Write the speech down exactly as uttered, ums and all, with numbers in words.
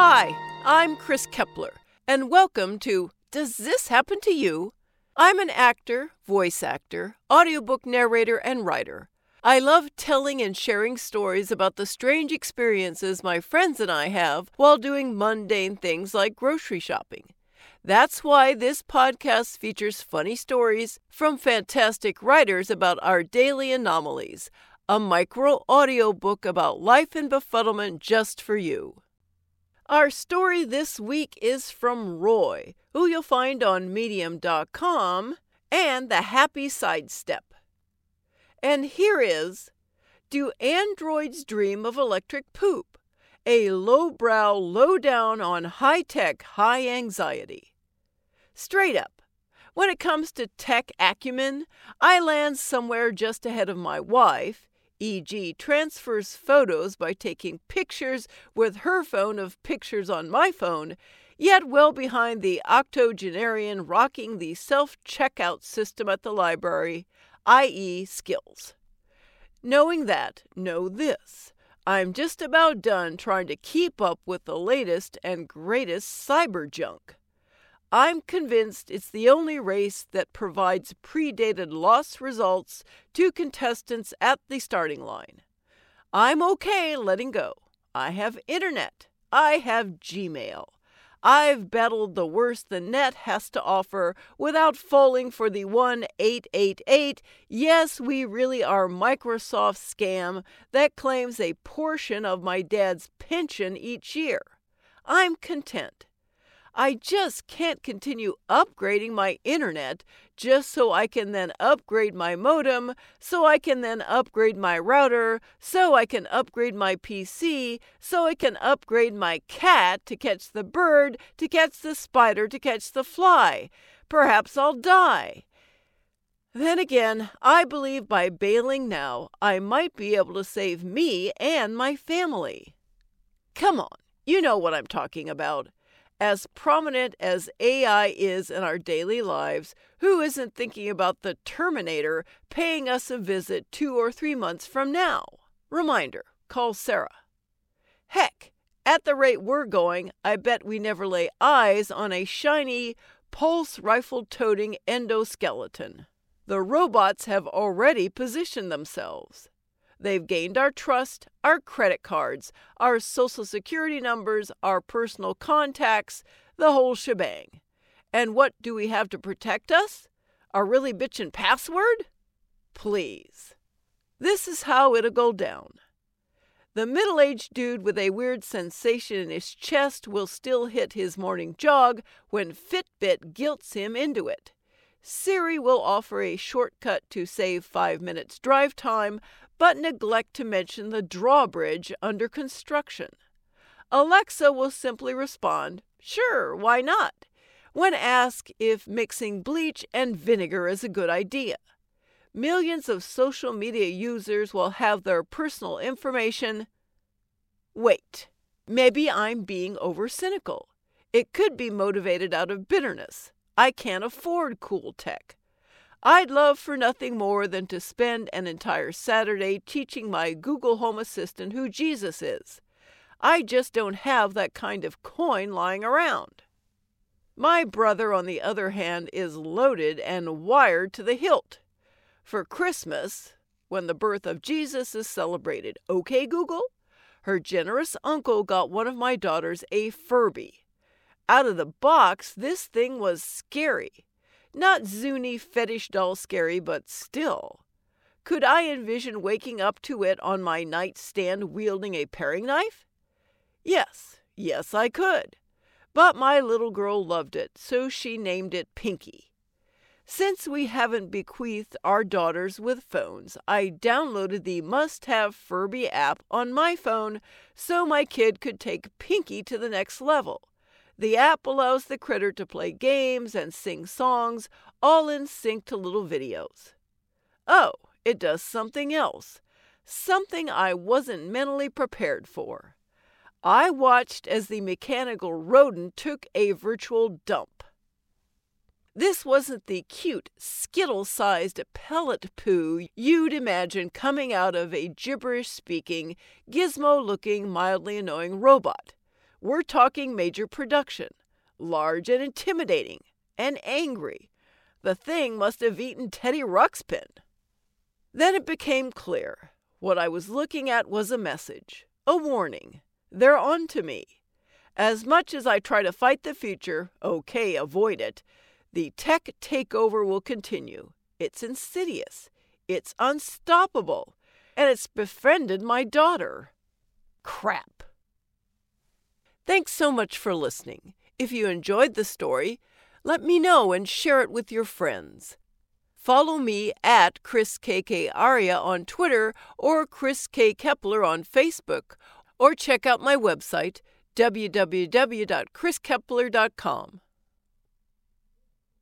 Hi, I'm Chris Kepler, and welcome to Does This Happen to You? I'm an actor, voice actor, audiobook narrator, and writer. I love telling and sharing stories about the strange experiences my friends and I have while doing mundane things like grocery shopping. That's why this podcast features funny stories from fantastic writers about our daily anomalies, a micro audiobook about life and befuddlement just for you. Our story this week is from Roy, who you'll find on medium dot com, and The Happy Sidestep. And here is, Do Androids Dream of Electric Poop? A lowbrow, lowdown on high-tech, high anxiety. Straight up, when it comes to tech acumen, I land somewhere just ahead of my wife, for example transfers photos by taking pictures with her phone of pictures on my phone, yet well behind the octogenarian rocking the self-checkout system at the library, that is skills. Knowing that, know this. I'm just about done trying to keep up with the latest and greatest cyber junk. I'm convinced it's the only race that provides predated loss results to contestants at the starting line. I'm okay letting go. I have internet. I have Gmail. I've battled the worst the net has to offer without falling for the one eight eight eight, yes, we really are Microsoft scam that claims a portion of my dad's pension each year. I'm content. I just can't continue upgrading my internet just so I can then upgrade my modem, so I can then upgrade my router, so I can upgrade my P C, so I can upgrade my cat to catch the bird, to catch the spider, to catch the fly. Perhaps I'll die. Then again, I believe by bailing now, I might be able to save me and my family. Come on, you know what I'm talking about. As prominent as A I is in our daily lives, who isn't thinking about the Terminator paying us a visit two or three months from now? Reminder, call Sarah. Heck, at the rate we're going, I bet we never lay eyes on a shiny, pulse rifle-toting endoskeleton. The robots have already positioned themselves. They've gained our trust, our credit cards, our social security numbers, our personal contacts, the whole shebang. And what do we have to protect us? A really bitchin' password? Please. This is how it'll go down. The middle-aged dude with a weird sensation in his chest will still hit his morning jog when Fitbit guilts him into it. Siri will offer a shortcut to save five minutes drive time, but neglect to mention the drawbridge under construction. Alexa will simply respond, sure, why not, when asked if mixing bleach and vinegar is a good idea. Millions of social media users will have their personal information. Wait, maybe I'm being over-cynical. It could be motivated out of bitterness. I can't afford cool tech. I'd love for nothing more than to spend an entire Saturday teaching my Google Home Assistant who Jesus is. I just don't have that kind of coin lying around. My brother, on the other hand, is loaded and wired to the hilt. For Christmas, when the birth of Jesus is celebrated, okay, Google? Her generous uncle got one of my daughters a Furby. Out of the box, this thing was scary. Not Zuni fetish doll scary, but still. Could I envision waking up to it on my nightstand wielding a paring knife? Yes, yes I could. But my little girl loved it, so she named it Pinky. Since we haven't bequeathed our daughters with phones, I downloaded the must-have Furby app on my phone so my kid could take Pinky to the next level. The app allows the critter to play games and sing songs, all in sync to little videos. Oh, it does something else. Something I wasn't mentally prepared for. I watched as the mechanical rodent took a virtual dump. This wasn't the cute, Skittle-sized pellet poo you'd imagine coming out of a gibberish-speaking, gizmo-looking, mildly annoying robot. We're talking major production, large and intimidating, and angry. The thing must have eaten Teddy Ruxpin. Then it became clear. What I was looking at was a message, a warning. They're on to me. As much as I try to fight the future, okay, avoid it, the tech takeover will continue. It's insidious. It's unstoppable. And it's befriended my daughter. Crap. Thanks so much for listening. If you enjoyed the story, let me know and share it with your friends. Follow me at Chris K K Aria on Twitter or Chris K. Kepler on Facebook, or check out my website, w w w dot chris kepler dot com.